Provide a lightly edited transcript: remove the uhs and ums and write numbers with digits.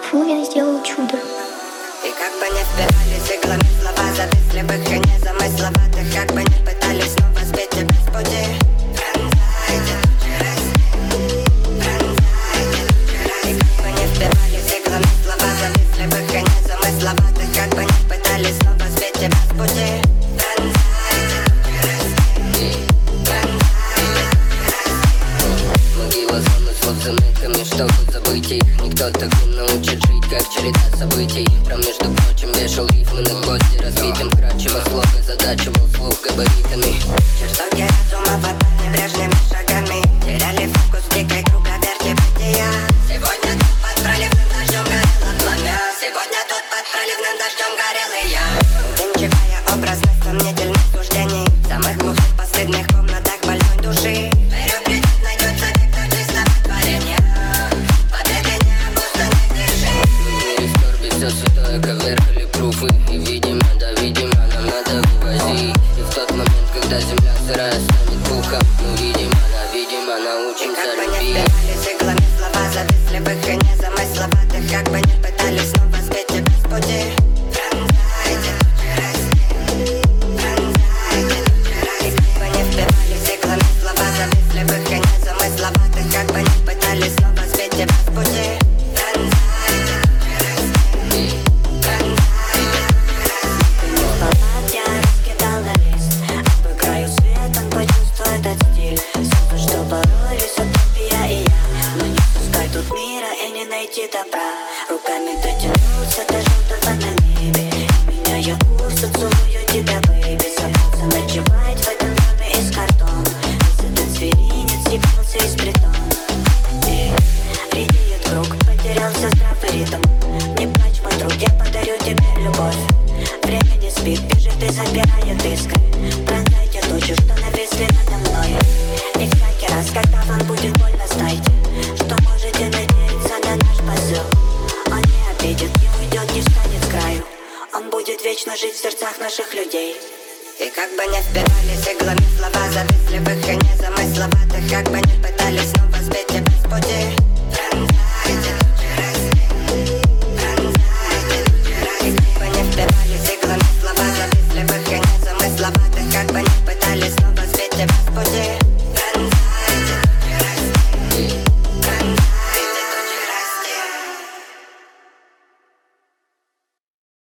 Фу, я сделал чудо. И как бы не впивались иглами слова, зависли в их и не замысловатых, как бы не пытались снова сбить тебя с пути. Пронзайте тучи России, пронзайте тучи России. И как бы не впивались иглами слова, зависли в их и не замысловатых, как бы не пытались снова сбить тебя с пути. Пронзайте тучи России, пронзайте тучи России. Могила зоны слов заметками, чтобы забыть их. Никто так не научит жить, как череда событий. Про, между прочим, вешал рифмы на гвозди разбитым. Вкрадчиво слог и задачивал слух габаритами. Чертоги разума в отпад небрежными шагами теряли фокус в дикой круговерти бытия. Сегодня тут под проливным дождем горело пламя. Сегодня тут под проливным дождем горел и я. Венчивая образность сомнительных суждений в самых глухих постыдных комнатах больной души. Верю, придет, найдется те, кто чистого творения. Победы не обузданы, держи. В мире скорби все святое коверкали пруфы. И видимо, да видимо, нам надо вывозить. И в тот момент, когда земля сырая станет пухом, ну видимо, да видимо, научимся Как бы не любить. впивались иглами слова, зависли в их и не замысловатых, как бы не пытались снова сбить тебя с пути. Пронзайте тучи России, пронзайте тучи России. Как бы не впивались иглами слова, зависли в их и не замысловатых, как бы не пытались снова сбить тебя с пути. Пронзайте тучи России, пронзайте тучи России. Не спала, я раскидала лист, обыграю светом, почувствуй этот стиль. Слова, что боролись, утопия и я. Но не пускай тут мира и не найти добра. Руками дотянулся до желтого на небе. Меняю курс, целую тебя, бэйби. Собрался ночевать в этом доме из картона. Весь этот зверинец съебался из притона. И редеет круг, потерялся здравый ритм. Не плачь, мой друг, я подарю тебе любовь. Время не спит, бежит и забирает искры. Пронзайте тучи, что нависли надо мной. И всякий раз, когда вам будет больно, знайте, что можете надеяться на наш посыл. Он не обидит, не уйдет, не встанет с краю. Он будет вечно жить в сердцах наших людей. И как бы не впивались иглами слова, зависли в их и не замысловатых, как бы не пытались снова сбить тебя с пути. Пронзайте